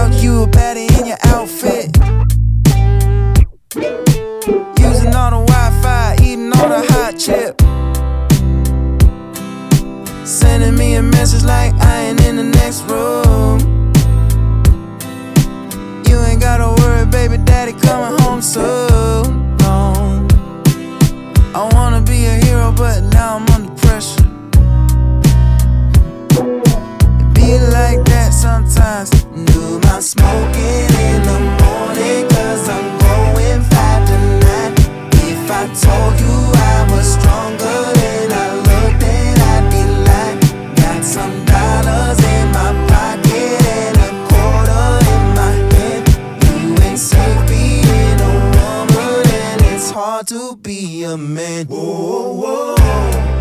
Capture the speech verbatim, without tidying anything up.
fuck you a baddie in your outfit. Using all the Wi-Fi, eating all the hot chip. Sending me a message like I ain't in the next room. You ain't gotta worry, baby daddy coming home soon. No. I wanna be a hero, but now I'm under pressure. It be like that sometimes. Do my smoking in the morning, cause I'm going fat tonight. If I told you I was stronger than I look, then I'd be lying. Got some dollars in my pocket and a quarter in my hand. You ain't safe being a woman, and it's hard to be a man. Whoa, whoa, whoa.